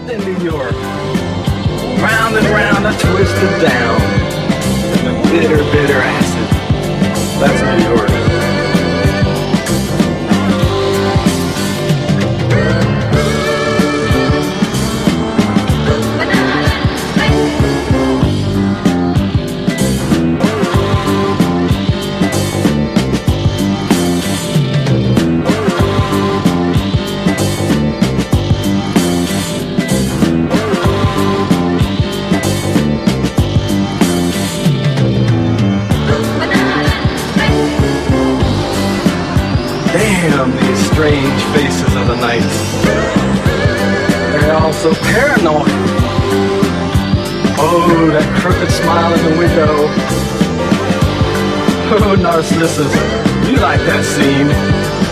in New York. Round and round I twisted down. And the bitter, bitter acid. That's New York. Damn, these strange faces of the night. They're all so paranoid. Oh, that crooked smile in the window. Oh, Narcissus, you like that scene.